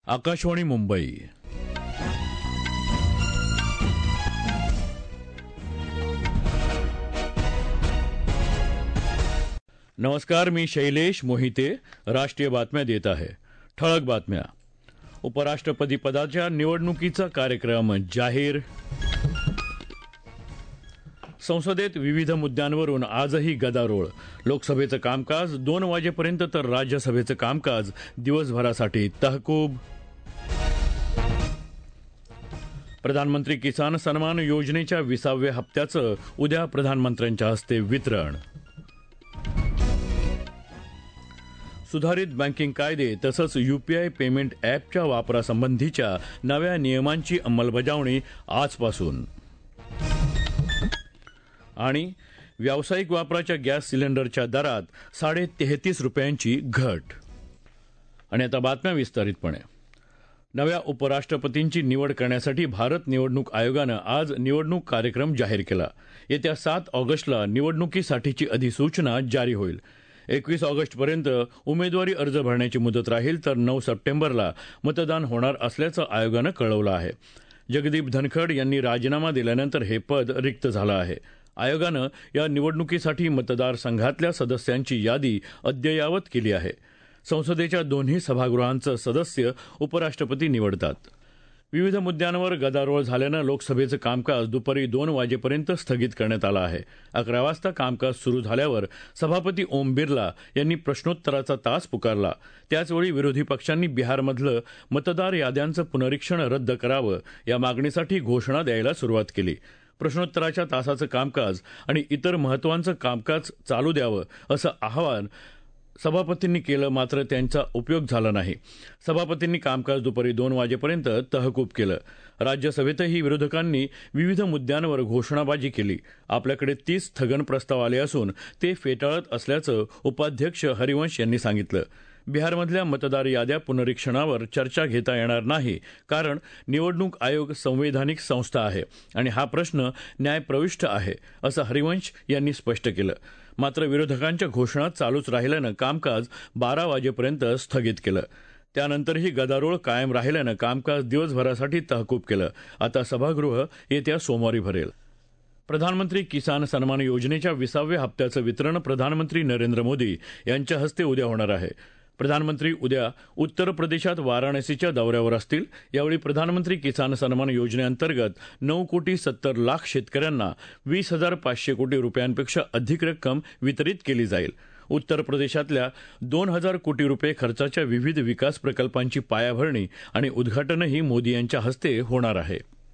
आकाशवाणी मुंबई. नमस्कार, मी शैलेश मोहिते. राष्ट्रीय बातम्या देत आहे. ठळक बातम्या. उपराष्ट्रपती पदाच्या निवडणुकीचा कार्यक्रम जाहीर. संसदेत विविध मुद्द्यांवरून आजही गदारोळ. लोकसभेचं कामकाज 2 वाजेपर्यंत तर राज्यसभेचं कामकाज दिवसभरासाठी तहकूब. प्रधानमंत्री किसान सन्मान योजनेच्या 20व्या हप्त्याचं उद्या प्रधानमंत्र्यांच्या हस्ते वितरण. सुधारित बँकिंग कायदे तसंच यूपीआय पेमेंट ॲपच्या वापरासंबंधीच्या नव्या नियमांची अंमलबजावणी आजपासून. आणि व्यावसायिक वापराच्या गॅस सिलेंडरच्या दरात 33.5 रुपयांची घट. आणि आता बातम्या विस्तारितपणे. नव्या उपराष्ट्रपतींची निवड करण्यासाठी भारत निवडणूक आयोगानं आज निवडणूक कार्यक्रम जाहीर केला. येत्या 7 ऑगस्टला निवडणुकीसाठीची अधिसूचना जारी होईल. 21 ऑगस्टपर्यंत उमेदवारी अर्ज भरण्याची मुदत राहील, तर 9 सप्टेंबरला मतदान होणार असल्याचं आयोगानं कळवलं आहे. जगदीप धनखड यांनी राजीनामा दिल्यानंतर हे पद रिक्त झालं आहे. आयोगानं या निवडणुकीसाठी मतदारसंघातल्या सदस्यांची यादी अद्ययावत केली आहे. संसदेच्या दोन्ही सभागृहांचं सदस्य उपराष्ट्रपती निवडतात. विविध मुद्द्यांवर गदारोळ झाल्यानं लोकसभेचं कामकाज दुपारी 2 वाजेपर्यंत स्थगित करण्यात आलं आहे. 11 वाजता कामकाज सुरू झाल्यावर सभापती ओम बिर्ला यांनी प्रश्नोत्तराचा तास पुकारला. त्याचवेळी विरोधी पक्षांनी बिहारमधलं मतदार याद्यांचं पुनरीक्षण रद्द करावं या मागणीसाठी घोषणा द्यायला सुरुवात केली. प्रश्नोत्तराच्या तासाचं कामकाज आणि इतर महत्त्वाचं कामकाज चालू द्यावं असं आवाहन सभापतींनी केलं, मात्र त्यांचा उपयोग झाला नाही. सभापतींनी कामकाज दुपारी 2 वाजेपर्यंत तहकूब केलं. राज्यसभेतही विरोधकांनी विविध मुद्द्यांवर घोषणाबाजी केली. आपल्याकडे 30 स्थगन प्रस्ताव आले असून ते फेटाळत असल्याचं उपाध्यक्ष हरिवंश यांनी सांगितलं. बिहारमधल्या मतदार याद्या पुनरीक्षणावर चर्चा घेता येणार नाही, कारण निवडणूक आयोग संवैधानिक संस्था आहे आणि हा प्रश्न न्यायप्रविष्ट आहे, असं हरिवंश यांनी स्पष्ट केलं. मात्र विरोधकांच्या घोषणा चालूच राहिल्यानं कामकाज 12 वाजेपर्यंत स्थगित केलं. त्यानंतरही गदारोळ कायम राहिल्यानं कामकाज दिवसभरासाठी तहकूब केलं. आता सभागृह येत्या सोमवारी भरेल. प्रधानमंत्री किसान सन्मान योजनेच्या 20व्या हप्त्याचं वितरण प्रधानमंत्री नरेंद्र मोदी यांच्या हस्ते उद्या होणार आहे. प्रधानमंत्री उद्या उत्तर प्रदेशात वाराणसीच्या दौऱ्यावर असतील. यावेळी प्रधानमंत्री किसान सन्मान योजनेअंतर्गत 9,70,00,000 शेतकऱ्यांना 20,500 कोटी रुपयांपेक्षा अधिक रक्कम वितरित केली जाईल. उत्तर प्रदेशातल्या 2,000 कोटी रुपये खर्चाच्या विविध विकास प्रकल्पांची पायाभरणी आणि उद्घाटनही मोदी यांच्या हस्ते होणार आहे.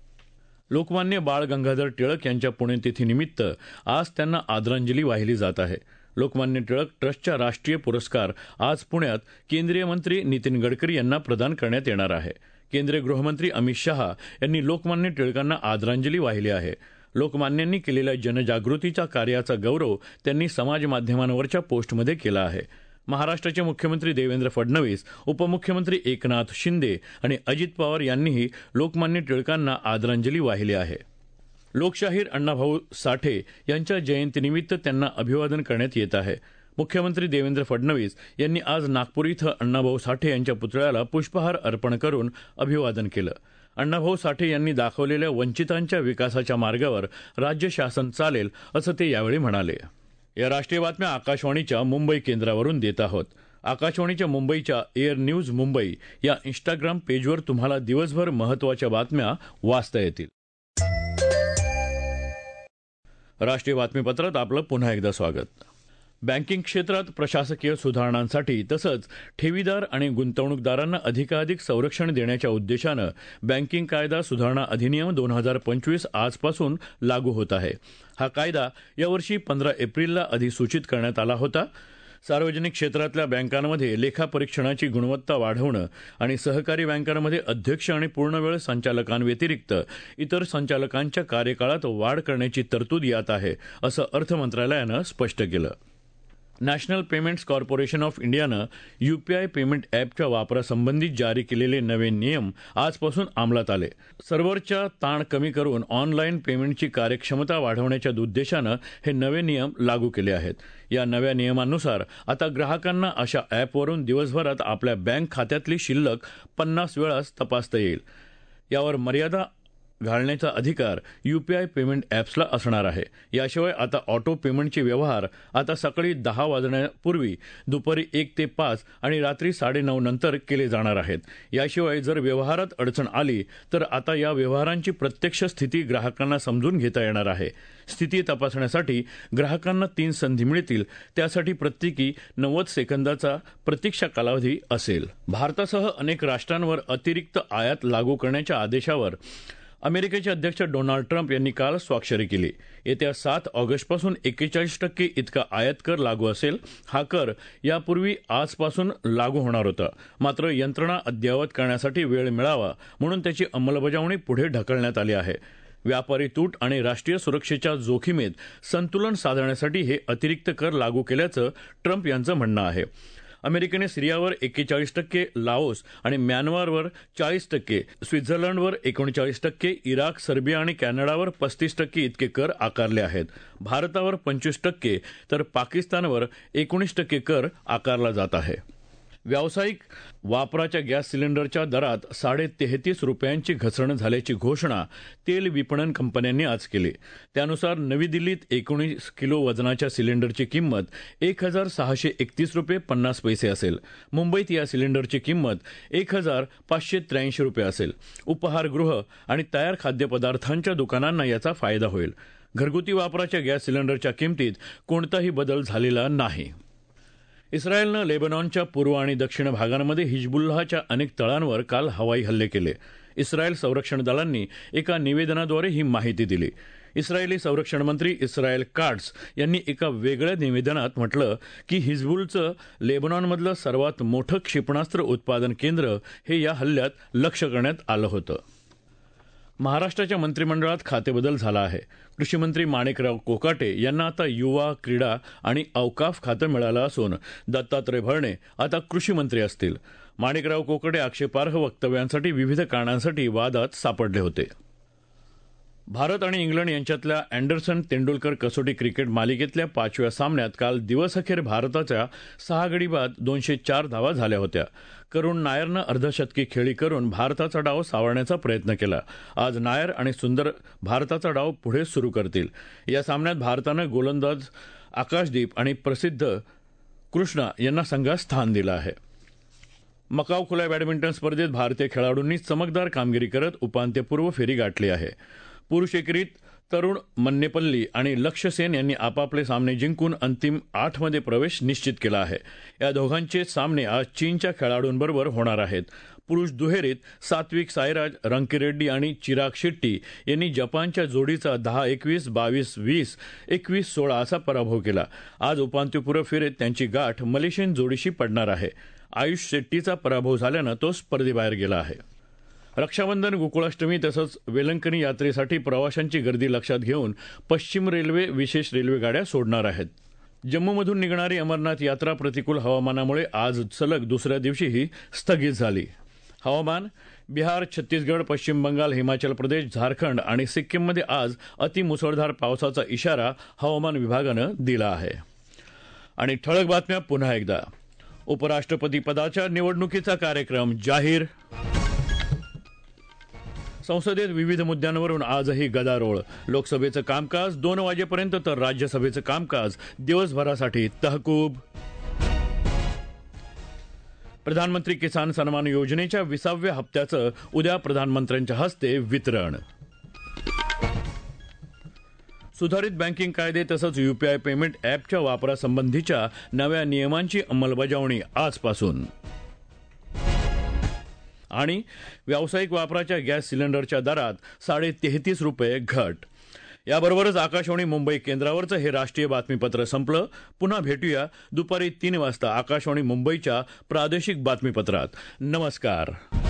लोकमान्य बाळ गंगाधर टिळक यांच्या पुण्यतिथीनिमित्त आज त्यांना आदरांजली वाहिली जात आहे. लोकमान्य टिळक ट्रस्टच्या राष्ट्रीय पुरस्कार आज पुण्यात केंद्रीय मंत्री नितीन गडकरी यांना प्रदान करण्यात येणार आहे. केंद्रीय गृहमंत्री अमित शहा यांनी लोकमान्य टिळकांना आदरांजली वाहिली आहे. लोकमान्यांनी केलेल्या जनजागृतीच्या कार्याचा गौरव त्यांनी समाजमाध्यमांवरच्या पोस्टमध्ये केला आहे. महाराष्ट्राचे मुख्यमंत्री देवेंद्र फडणवीस, उपमुख्यमंत्री एकनाथ शिंदे आणि अजित पवार यांनीही लोकमान्य टिळकांना आदरांजली वाहिली आहे. लोकशाहीर अण्णाभाऊ साठे यांच्या जयंतीनिमित्त त्यांना अभिवादन करण्यात येत आहे. मुख्यमंत्री देवेंद्र फडणवीस यांनी आज नागपूर इथं अण्णाभाऊ साठे यांच्या पुतळ्याला पुष्पहार अर्पण करून अभिवादन केलं. अण्णाभाऊ साठे यांनी दाखवलेल्या वंचितांच्या विकासाच्या मार्गावर राज्य शासन चालेल, असं ते यावेळी म्हणाले. या राष्ट्रीय बातम्या आकाशवाणीच्या मुंबई केंद्रावरून देत आहोत. आकाशवाणीच्या मुंबईच्या एअर न्यूज मुंबई या इंस्टाग्राम पेजवर तुम्हाला दिवसभर महत्त्वाच्या बातम्या वाचता येतील. राष्ट्रीय बातमीपत्रात आपलं पुन्हा एकदा स्वागत. बँकिंग क्षेत्रात प्रशासकीय सुधारणांसाठी तसंच ठेवीदार आणि गुंतवणूकदारांना अधिकाधिक संरक्षण देण्याच्या उद्देशानं बँकिंग कायदा सुधारणा अधिनियम 2025 आजपासून लागू होत आहे. हा कायदा यावर्षी 15 एप्रिलला अधिसूचित करण्यात आला होता. सार्वजनिक क्षेत्रातल्या बँकांमध्ये लेखापरीक्षणाची गुणवत्ता वाढवणं आणि सहकारी बँकांमध्ये अध्यक्ष आणि पूर्णवेळ संचालकांव्यतिरिक्त इतर संचालकांच्या कार्यकाळात वाढ करण्याची तरतूद यात आहे, असं अर्थ मंत्रालयानं स्पष्ट केलं. नॅशनल पेमेंट्स कॉर्पोरेशन ऑफ इंडियानं यूपीआय पेमेंट ॲपच्या वापरासंबंधी जारी केलेले नवे नियम आजपासून अंमलात आले. सर्व्हरचा ताण कमी करून ऑनलाईन पेमेंटची कार्यक्षमता वाढवण्याच्या उद्देशानं हे नवे नियम लागू केले आहेत. या नव्या नियमांनुसार आता ग्राहकांना अशा ॲपवरून दिवसभरात आपल्या बँक खात्यातली शिल्लक 50 वेळाच तपासता येईल. यावर मर्यादा घालण्याचा अधिकार यूपीआय पेमेंट ॲप्सला असणार आहे. याशिवाय आता ऑटो पेमेंटचे व्यवहार आता सकाळी 10 वाजण्यापूर्वी, दुपारी 1 ते 5 आणि रात्री 9:30 नंतर केले जाणार आहेत. याशिवाय जर व्यवहारात अडचण आली तर आता या व्यवहारांची प्रत्यक्ष स्थिती ग्राहकांना समजून घेता येणार आहे. स्थिती तपासण्यासाठी ग्राहकांना 3 संधी मिळतील. त्यासाठी प्रत्येकी 90 सेकंदाचा प्रतीक्षा कालावधी असेल. भारतासह अनेक राष्ट्रांवर अतिरिक्त आयात लागू करण्याच्या आदेशावर अमेरिकेचे अध्यक्ष डोनाल्ड ट्रम्प यांनी काल स्वाक्षरी केली. येत्या 7 ऑगस्टपासून 41% इतका आयात कर लागू असेल. हा कर यापूर्वी आजपासून लागू होणार होता, मात्र यंत्रणा अद्ययावत करण्यासाठी वेळ मिळावा म्हणून त्याची अंमलबजावणी पुढे ढकलण्यात आली आहे. व्यापारी तूट आणि राष्ट्रीय सुरक्षेच्या जोखीमेत संतुलन साधण्यासाठी हे अतिरिक्त कर लागू केल्याचं ट्रम्प यांचं म्हणणं आहे. अमेरिकेने सिरियावर 41%, लाओस आणि म्यानमारवर 40%, स्वित्झर्लंडवर 39%, इराक, सर्बिया आणि कॅनडावर 35% इतके कर आकारले आहेत. भारतावर 25% तर पाकिस्तानवर 19% कर आकारला जात आहे. व्यावसायिक वापराच्या गॅस सिलेंडरच्या दरात 33.5 रुपयांची घसरण झाल्याची घोषणा तेल विपणन कंपन्यांनी आज केली. त्यानुसार नवी दिल्लीत 19 किलो वजनाच्या सिलेंडरची किंमत 1,631 रुपये 50 पैसे असेल. मुंबईत या सिलेंडरची किंमत 1,583 रुपये असेल. उपहारगृह आणि तयार खाद्यपदार्थांच्या दुकानांना याचा फायदा होईल. घरगुती वापराच्या गॅस सिलेंडरच्या किंमतीत कोणताही बदल झालेला नाही. इस्रायलनं लेबनॉनच्या पूर्व आणि दक्षिण भागांमध्ये हिजबुल्लाहच्या अनेक तळांवर काल हवाई हल्ले केले. इस्रायल संरक्षण दलांनी एका निवेदनाद्वारे ही माहिती दिली. इस्रायली संरक्षण मंत्री इस्रायल काट्स यांनी एका वेगळ्या निवेदनात म्हटलं की हिजबुलचं लेबनॉनमधलं सर्वात मोठं क्षेपणास्त्र उत्पादन केंद्र हे या हल्ल्यात लक्ष्य करण्यात आलं होतं. महाराष्ट्राच्या मंत्रिमंडळात खातेबदल झाला आहे. कृषीमंत्री माणिकराव कोकाटे यांना आता युवा, क्रीडा आणि अवकाफ खातं मिळालं असून दत्तात्रय भरणे आता कृषी मंत्री असतील. माणिकराव कोकाटे आक्षेपार्ह वक्तव्यांसाठी विविध कारणांसाठी वादात सापडले होते. भारत आणि इंग्लंड यांच्यातल्या अँडरसन तेंडुलकर कसोटी क्रिकेट मालिकेतल्या 5व्या सामन्यात काल दिवसअखेर भारताच्या 6 गडी बाद 204 धावा झाल्या होत्या. करुण नायरनं अर्धशतकी खेळी करून भारताचा डाव सावरण्याचा प्रयत्न केला. आज नायर आणि सुंदर भारताचा डाव पुढे सुरू करतील. या सामन्यात भारतानं गोलंदाज आकाशदीप आणि प्रसिद्ध कृष्णा यांना संघात स्थान दिलं आहे. मकाऊ खुल्या बॅडमिंटन स्पर्धेत भारतीय खेळाडूंनी चमकदार कामगिरी करत उपांत्यपूर्व फेरी गाठली आहे. पुरुष एकेरीत तरुण मन्नेपल्ली आणि लक्ष्य सेन यांनी आपापले सामने जिंकून अंतिम 8 मध्ये प्रवेश निश्चित केला आहे. या दोघांचे सामने आज चीनच्या खेळाडूंबरोबर होणार आहेत. पुरुष दुहेरीत सात्विक साईराज, रंकीरेड्डी आणि चिराग शेट्टी यांनी जपानच्या जोडीचा 10-21, 22-20, 21-16 असा पराभव केला. आज उपांत्यपूर्व फेरीत त्यांची गाठ मलेशियन जोडीशी पडणार आहे. आयुष शेट्टीचा पराभव झाल्यानं तो स्पर्धेबाहेर गेला आहे. रक्षाबंधन, गोकुळाष्टमी तसंच वेलंकनी यात्रेसाठी प्रवाशांची गर्दी लक्षात घेऊन पश्चिम रेल्वे विशेष रेल्वेगाड्या सोडणार आहेत. जम्मूमधून निघणारी अमरनाथ यात्रा प्रतिकूल हवामानामुळे आज सलग दुसऱ्या दिवशीही स्थगित झाली. हवामान. बिहार, छत्तीसगड, पश्चिम बंगाल, हिमाचल प्रदेश, झारखंड आणि सिक्कीममध्ये आज अतिमुसळधार पावसाचा इशारा हवामान विभागानं दिला आहे. आणि ठळक बातम्या पुन्हा एकदा. उपराष्ट्रपती पदाच्या निवडणुकीचा कार्यक्रम जाहीर. संसदेत विविध मुद्द्यांवरून आजही गदारोळ. लोकसभेचं कामकाज 2 वाजेपर्यंत तर राज्यसभेचं कामकाज दिवसभरासाठी तहकूब. प्रधानमंत्री किसान सन्मान योजनेच्या 20व्या हप्त्याचं उद्या प्रधानमंत्र्यांच्या हस्ते वितरण. सुधारित बँकिंग कायदे तसंच यूपीआय पेमेंट ॲपच्या वापरासंबंधीच्या नव्या नियमांची अंमलबजावणी आजपासून. आणि व्यावसायिक वापराच्या गॅस सिलेंडरच्या दरात 33.5 रुपये घट. याबरोबरच आकाशवाणी मुंबई केंद्रावरचं हे राष्ट्रीय बातमीपत्र संपलं. पुन्हा भेटूया दुपारी 3 वाजता आकाशवाणी मुंबईच्या प्रादेशिक बातमीपत्रात. नमस्कार.